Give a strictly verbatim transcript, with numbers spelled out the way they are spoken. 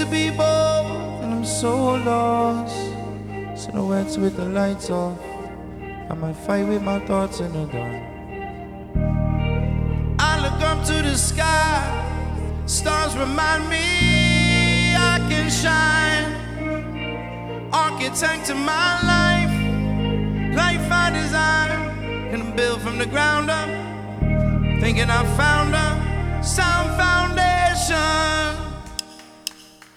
be bold, and I'm so lost. Silhouettes with the lights off. I might fight with my thoughts in the dark. I look up to the sky. Stars remind me I can shine. Architect of my life. Life I design and build from the ground up. Thinking I found a sound foundation.